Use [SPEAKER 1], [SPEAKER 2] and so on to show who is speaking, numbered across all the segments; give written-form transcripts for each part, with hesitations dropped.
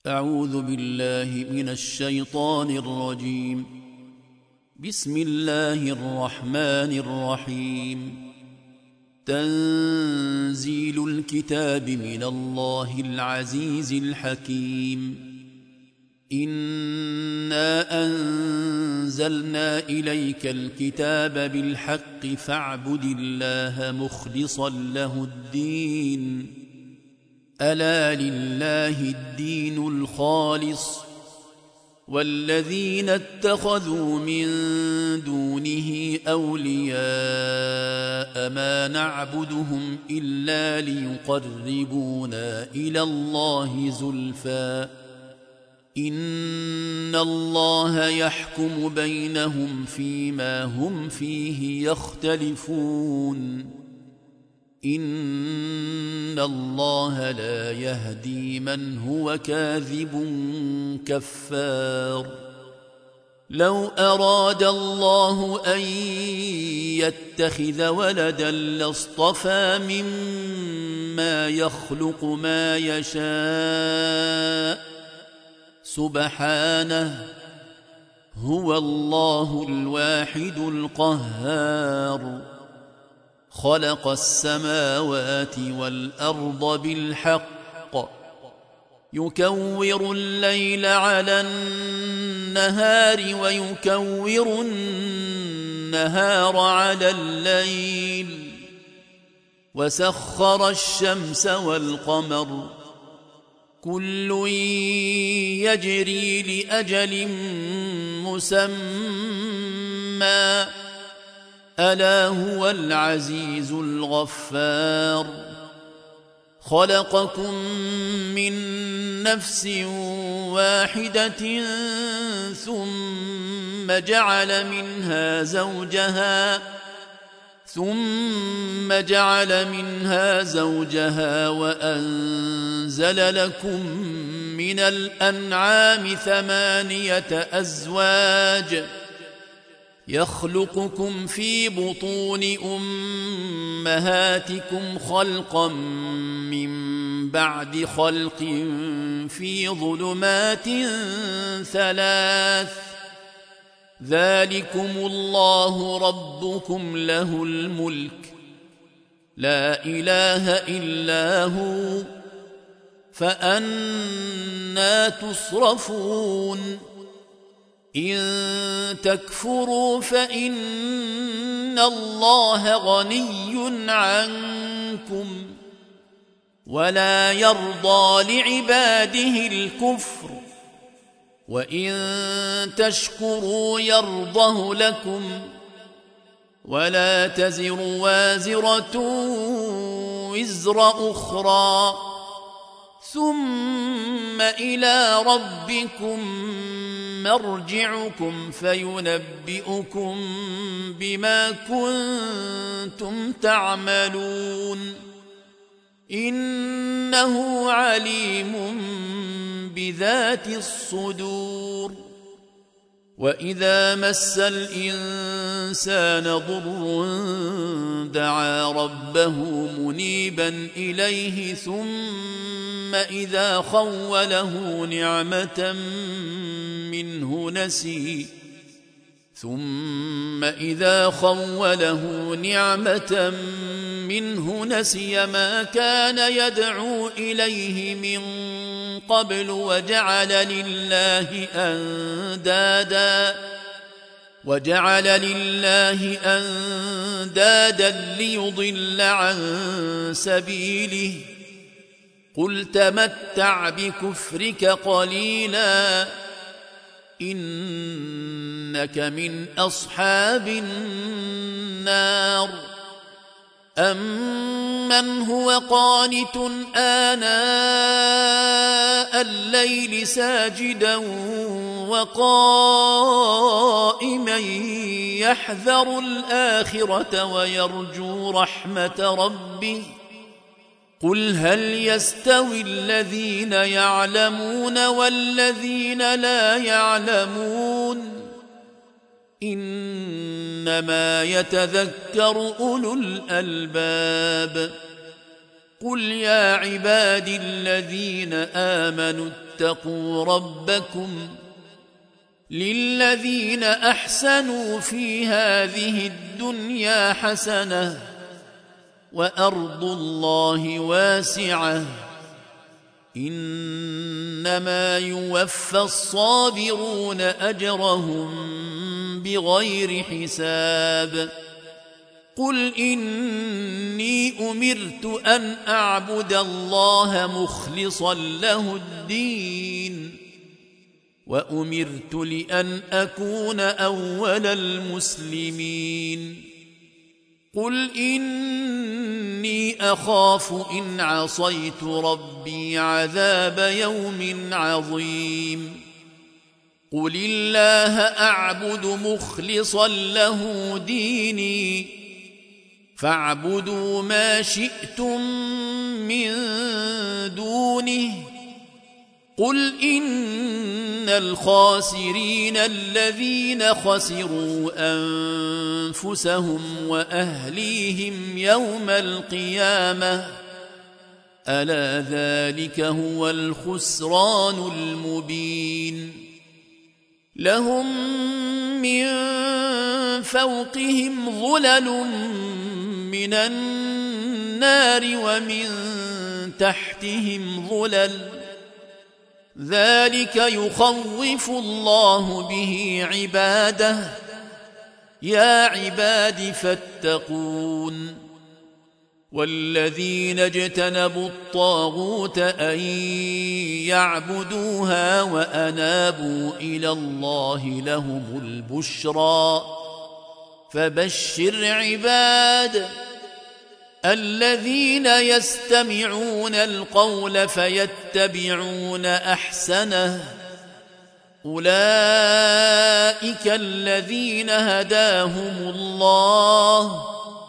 [SPEAKER 1] أعوذ بالله من الشيطان الرجيم. بسم الله الرحمن الرحيم. تنزيل الكتاب من الله العزيز الحكيم. إنا أنزلنا إليك الكتاب بالحق فاعبد الله مخلصا له الدين. ألا لله الدين الخالص والذين اتخذوا من دونه أولياء ما نعبدهم إلا ليقربونا إلى الله زلفى إن الله يحكم بينهم فيما هم فيه يختلفون. إن الله لا يهدي من هو كاذب كفار. لو أراد الله أن يتخذ ولدا لاصطفى مما يخلق ما يشاء سبحانه هو الله الواحد القهار. خلق السماوات والأرض بالحق يكور الليل على النهار ويكور النهار على الليل وسخر الشمس والقمر كل يجري لأجل مسمى ألا هو العزيز الغفار. خلقكم من نفس واحدة ثم جعل منها زوجها وأنزل لكم من الأنعام 8 أزواج يخلقكم في بطون أمهاتكم خلقا من بعد خلق في ظلمات 3 ذلكم الله ربكم له الملك لا إله إلا هو فأنى تصرفون. إن تكفروا فإن الله غني عنكم ولا يرضى لعباده الكفر وإن تشكروا يرضه لكم ولا تزر وازرة وزر أخرى ثم إلى ربكم مرجعكم فينبئكم بما كنتم تعملون. إنه عليم بذات الصدور. وإذا مس الإنسان ضر دعا ربه منيبا إليه ثم إذا خوله نعمة منه نسي ما كان يدعو إليه من قبل وجعل لله أندادا ليضل عن سبيله. قل تمتع بكفرك قليلا إنك من أصحاب النار. أمن هو قانت آناء الليل ساجدا وقائما يحذر الآخرة ويرجو رحمة ربه قل هل يستوي الذين يعلمون والذين لا يعلمون إنما يتذكر أولو الألباب. قل يا عبادي الذين آمنوا اتقوا ربكم للذين أحسنوا في هذه الدنيا حسنة وأرض الله واسعة إنما يوفى الصابرون أجرهم بغير حساب قل إني أمرت أن أعبد الله مخلصا له الدين وأمرت لأن أكون أول المسلمين قل إني أخاف إن عصيت ربي عذاب يوم عظيم قل الله أعبد مخلصا له ديني فاعبدوا ما شئتم من دونه قل إن الخاسرين الذين خسروا أنفسهم وأهليهم يوم القيامة ألا ذلك هو الخسران المبين لهم من فوقهم ظلل من النار ومن تحتهم ظلل ذلك يخوف الله به عباده يا عباد فاتقون والذين اجتنبوا الطاغوت أن يعبدوها وأنابوا إلى الله لهم البشرى فبشر عباد الذين يستمعون القول فيتبعون أحسنه أولئك الذين هداهم الله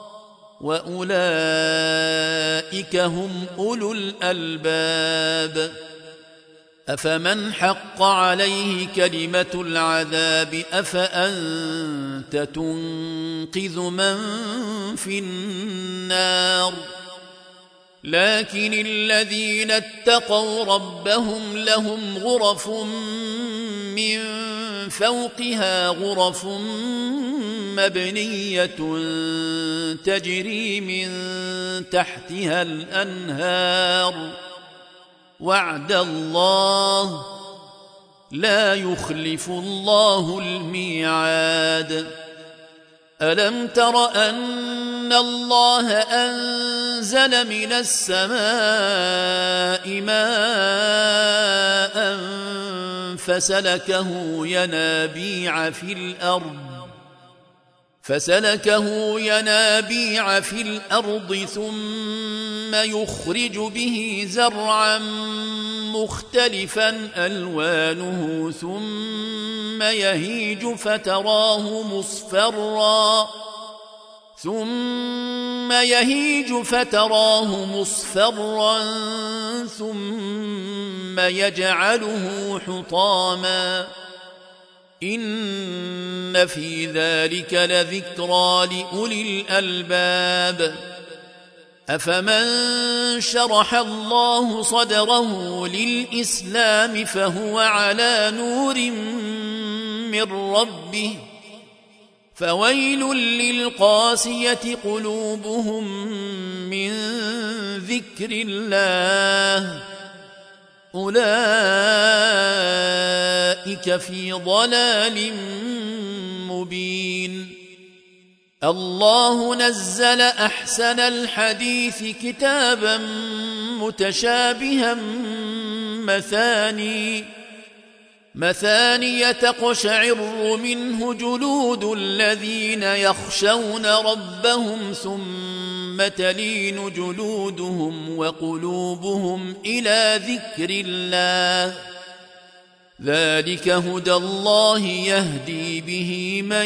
[SPEAKER 1] وأولئك هم أولو الألباب أفمن حق عليه كلمة العذاب أفأنت تنقذ من في النار لكن الذين اتقوا ربهم لهم غرف من فوقها غرف مبنية تجري من تحتها الأنهار وعد الله لا يخلف الله الميعاد ألم تر أن الله أنزل من السماء ماء فسلكه ينابيع في الأرض ثم يخرج به زرعا مختلفا ألوانه ثم يهيج فتراه مصفرا ثم يجعله حطاما إن في ذلك لذكرى لأولي الألباب أفمن شرح الله صدره للإسلام فهو على نور من ربه فويل للقاسية قلوبهم من ذكر الله أولئك في ضلال مبين الله نزل أحسن الحديث كتابا متشابها مثاني تقشعر منه جلود الذين يخشون ربهم ثم تلين جلودهم وقلوبهم إلى ذكر الله ذلك هدى الله يهدي به من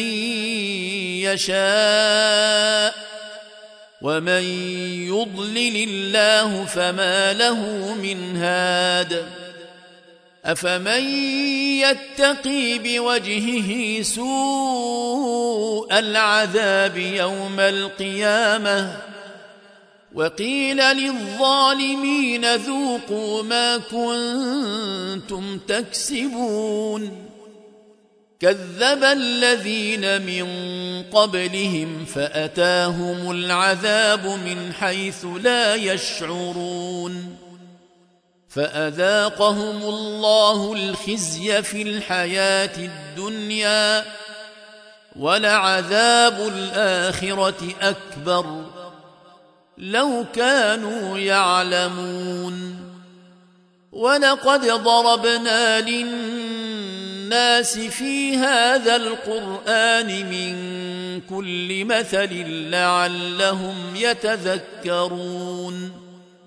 [SPEAKER 1] يشاء ومن يضلل الله فما له من هاد أفمن يتقي بوجهه سوء العذاب يوم القيامة وقيل للظالمين ذوقوا ما كنتم تكسبون كذب الذين من قبلهم فأتاهم العذاب من حيث لا يشعرون فأذاقهم الله الخزي في الحياة الدنيا ولعذاب الآخرة أكبر لو كانوا يعلمون ولقد ضربنا للناس في هذا القرآن من كل مثل لعلهم يتذكرون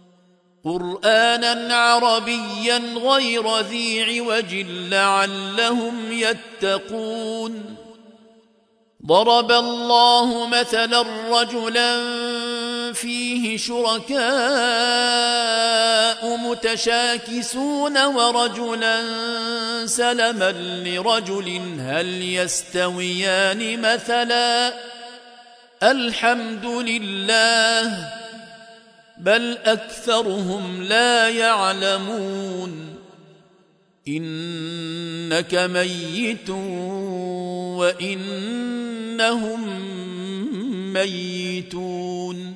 [SPEAKER 1] قرآنا عربيا غير ذي عوج لعلهم يتقون ضرب الله مثلا رجلا فيه شركاء متشاكسون ورجلا سلما لرجل هل يستويان مثلا الحمد لله بل أكثرهم لا يعلمون إنك ميت وإنهم ميتون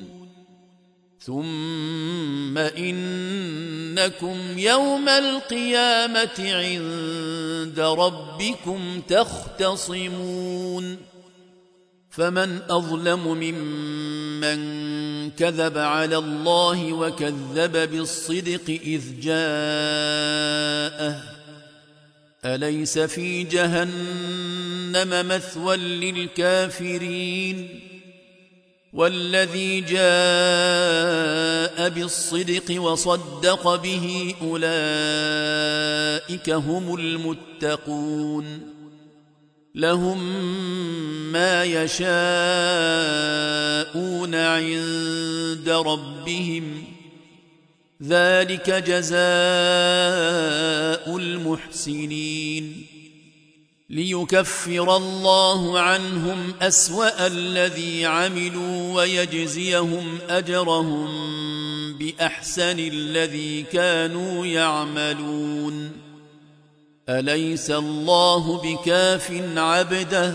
[SPEAKER 1] ثم إنكم يوم القيامة عند ربكم تختصمون فمن أظلم ممن كذب على الله وكذب بالصدق إذ جاءه أليس في جهنم مثوى للكافرين والذي جاء بالصدق وصدق به أولئك هم المتقون لهم ما يشاءون عند ربهم ذلك جزاء المحسنين ليكفر الله عنهم أسوأ الذي عملوا ويجزيهم أجرهم بأحسن الذي كانوا يعملون أليس الله بكاف عبده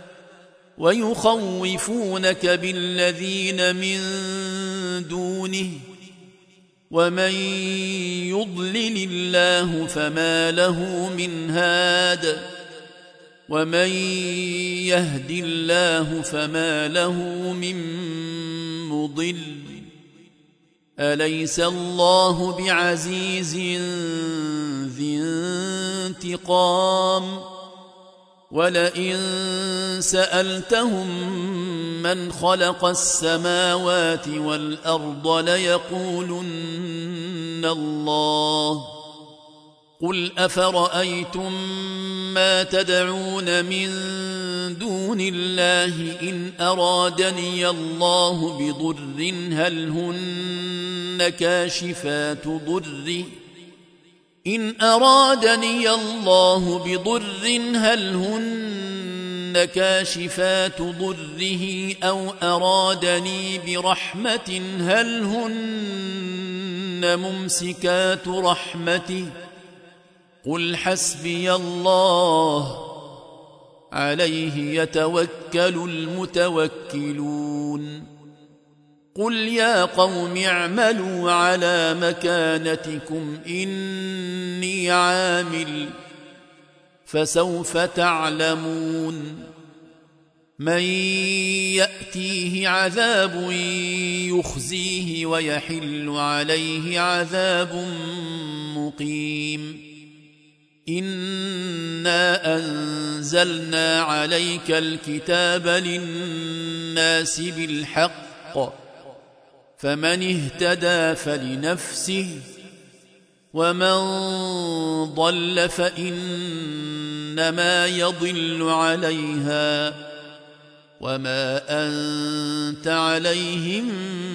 [SPEAKER 1] ويخوفونك بالذين من دونه ومن يضلل الله فما له من هاد ومن يهد الله فما له من مضل أليس الله بعزيز ذي انتقام ولئن سألتهم من خلق السماوات والأرض ليقولن الله قل أفرأيتم ما تدعون من دون الله إن أرادني الله بضر هل هن كاشفات ضره إن أرادني الله بضر هل هن كاشفات ضره أو أرادني برحمة هل هن ممسكات رحمته قل حسبي الله عليه يتوكل المتوكلون قل يا قوم اعملوا على مكانتكم إني عامل فسوف تعلمون من يأتيه عذاب يخزيه ويحل عليه عذاب مقيم إنا أنزلنا عليك الكتاب للناس بالحق فمن اهتدى فلنفسه ومن ضل فإنما يضل عليها وما أنت عليهم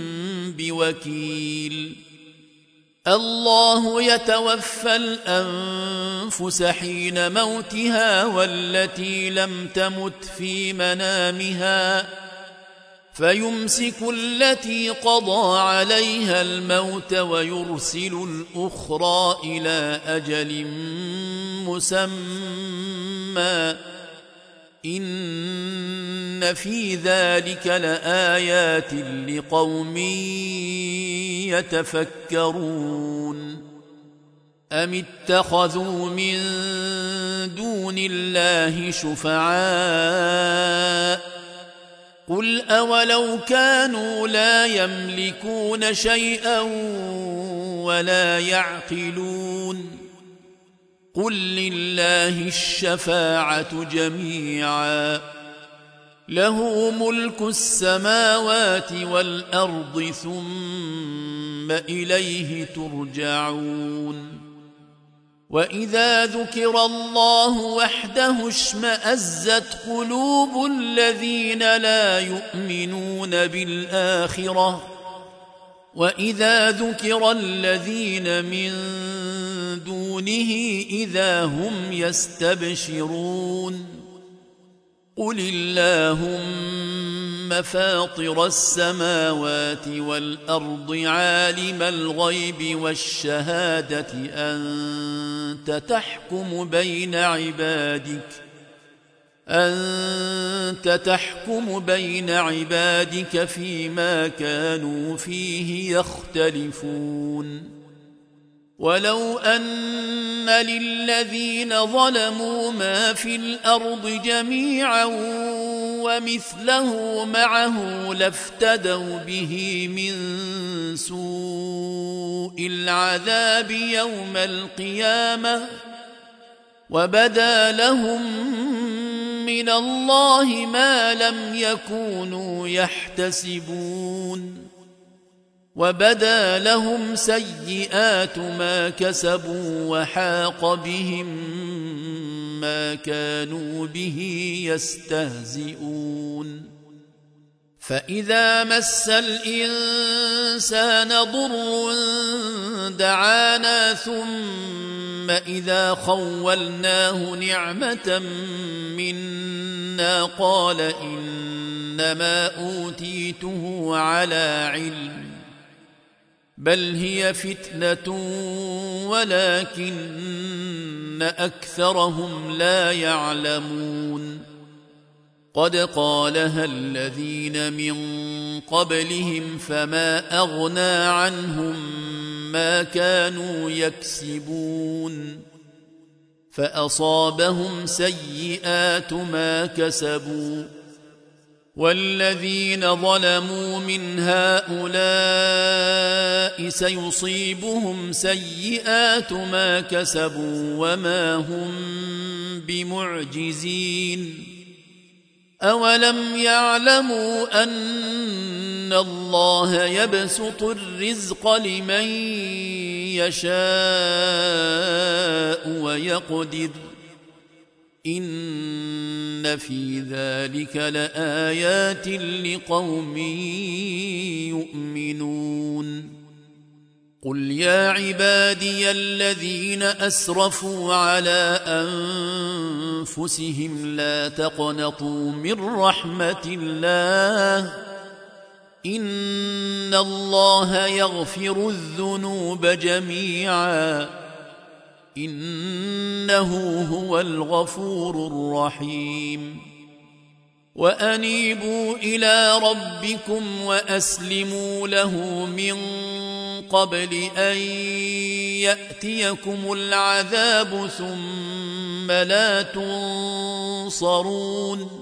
[SPEAKER 1] بوكيل الله يتوفى الأنفس حين موتها والتي لم تمت في منامها فيمسك التي قضى عليها الموت ويرسل الأخرى إلى أجل مسمى إن في ذلك لآيات لقوم يتفكرون أم اتخذوا من دون الله شفعاء قل أولو كانوا لا يملكون شيئا ولا يعقلون قل لله الشفاعة جميعا له ملك السماوات والأرض ثم إليه ترجعون وإذا ذكر الله وحده اشمأزت قلوب الذين لا يؤمنون بالآخرة وإذا ذكر الذين من دونه إذا هم يستبشرون قل اللهم فاطر السماوات والأرض عالم الغيب والشهادة أنت تحكم بين عبادك فيما كانوا فيه يختلفون ولو أن للذين ظلموا ما في الأرض جميعا ومثله معه لافتدوا به من سوء العذاب يوم القيامة وبدا لهم من الله ما لم يكونوا يحتسبون وبدا لهم سيئات ما كسبوا وحاق بهم ما كانوا به يستهزئون فإذا مس الإنسان ضر دعانا ثم إذا خولناه نعمة منا قال إنما أوتيته على علم بل هي فتنة ولكن أكثرهم لا يعلمون قد قالها الذين من قبلهم فما أغنى عنهم ما كانوا يكسبون فأصابهم سيئات ما كسبوا والذين ظلموا من هؤلاء سيصيبهم سيئات ما كسبوا وما هم بمعجزين أولم يعلموا أن الله يبسط الرزق لمن يشاء ويقدر إن في ذلك لآيات لقوم يؤمنون قل يا عبادي الذين أسرفوا على أنفسهم لا تقنطوا من رحمة الله إن الله يغفر الذنوب جميعا إنه هو الغفور الرحيم وأنيبوا إلى ربكم وأسلموا له من قبل أن يأتيكم العذاب ثم لا تنصرون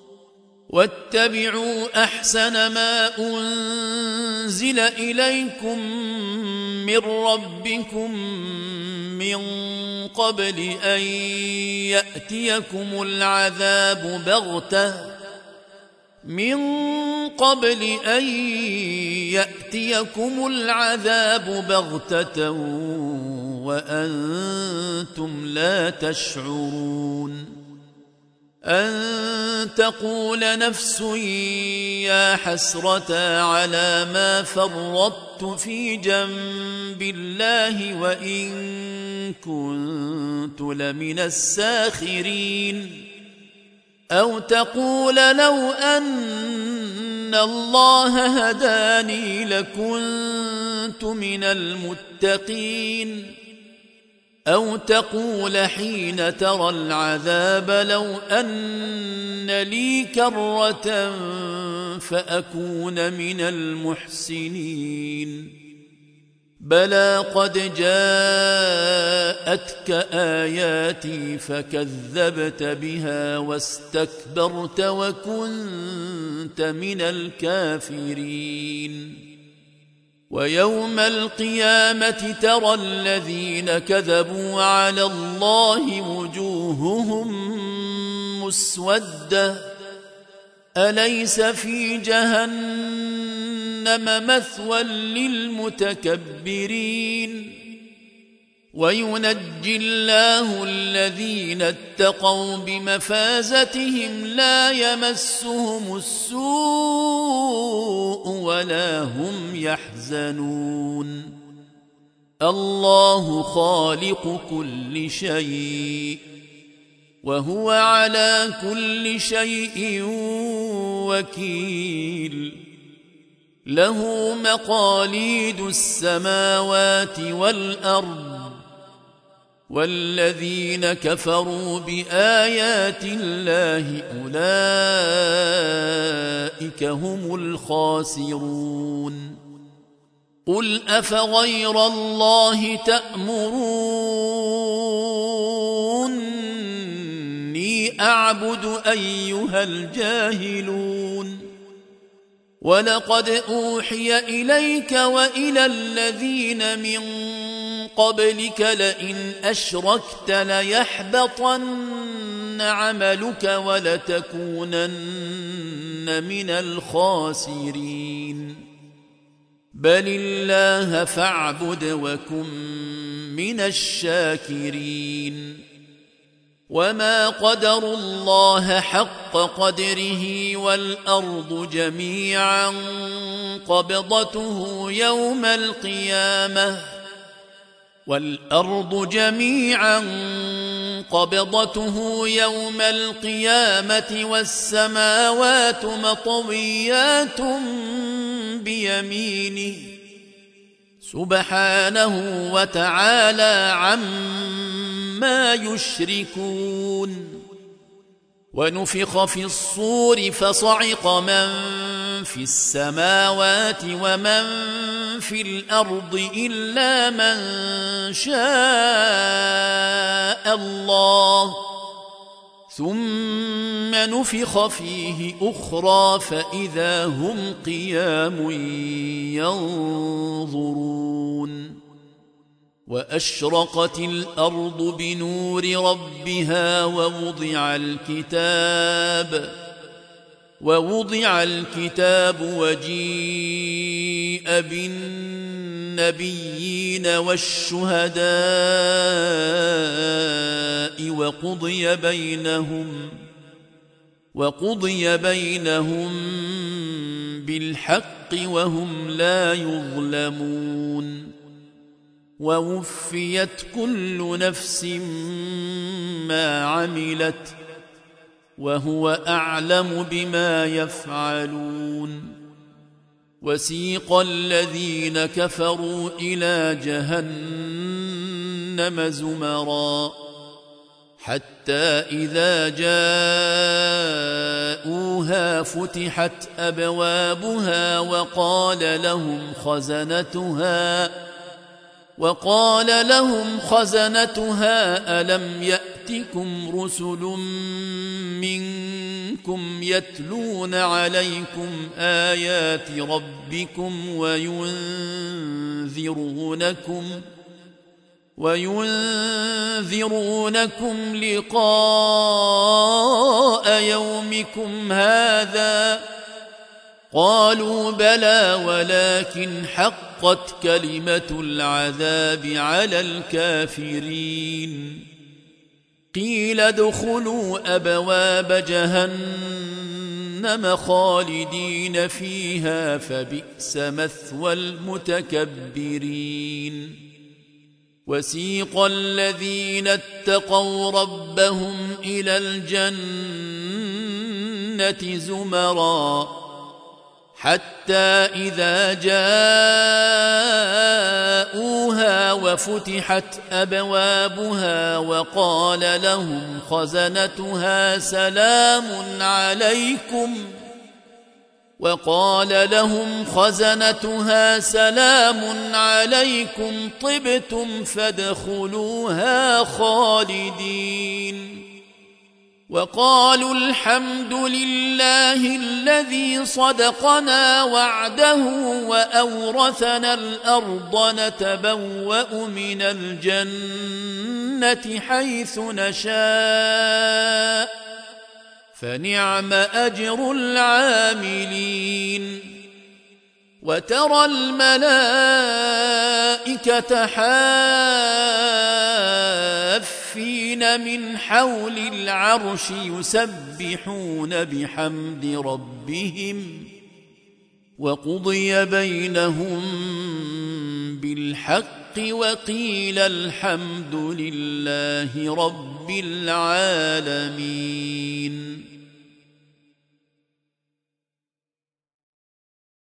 [SPEAKER 1] واتبعوا أحسن ما أنزل إليكم من ربكم من قبل أن يأتيكم العذاب بغتة وأنتم لا تشعرون أن تقول نفس يا حسرة على ما فرطت في جنب الله وإن كنت لمن الساخرين أو تقول لو أن الله هداني لكنت من المتقين أو تقول حين ترى العذاب لو أن لي كرة فأكون من المحسنين بلى قد جاءتك آياتي فكذبت بها واستكبرت وكنت من الكافرين ويوم القيامة ترى الذين كذبوا على الله وجوههم مسودة أليس في جهنم مثوى للمتكبرين وينجي الله الذين اتقوا بمفازتهم لا يمسهم السوء ولا هم يحزنون الله خالق كل شيء وهو على كل شيء وكيل له مقاليد السماوات والأرض والذين كفروا بآيات الله أولئك هم الخاسرون قل أفغير الله تأمروني أعبد أيها الجاهلون ولقد أوحي إليك وإلى الذين من قبلك لئن أشركت ليحبطن عملك ولتكونن من الخاسرين بل الله فاعبد وكن من الشاكرين وما قدروا الله حق قدره والأرض جميعا قبضته يوم القيامة والسماوات مطويات بيمينه سبحانه وتعالى عما يشركون ونفخ في الصور فصعق من في السماوات ومن في الأرض إلا من شاء الله ثم نفخ فيه أخرى فإذا هم قيام ينظرون وأشرقت الأرض بنور ربها ووضع الكتاب وجيء بالنبيين والشهداء وقضي بينهم بالحق وهم لا يظلمون ووفيت كل نفس ما عملت وهو أعلم بما يفعلون وسيق الذين كفروا إلى جهنم زمرا حتى إذا جاءوها فتحت أبوابها وقال لهم خزنتها ألم يأتكم رسل منكم يتلون عليكم آيات ربكم وينذرونكم لقاء يومكم هذا قالوا بلى ولكن حقت كلمة العذاب على الكافرين قيل ادخلوا أبواب جهنم خالدين فيها فبئس مثوى المتكبرين وسيق الذين اتقوا ربهم إلى الجنة زمرا حتى إذا جاءوها وفتحت أبوابها وقال لهم خزنتها سلام عليكم طبتم فادخلوها خالدين وقالوا الحمد لله الذي صدقنا وعده وأورثنا الأرض نتبوأ من الجنة حيث نشاء فنعم أجر العاملين وترى الملائكة حافين من حول العرش يسبحون بحمد ربهم وقضي بينهم بالحق وقيل الحمد لله رب العالمين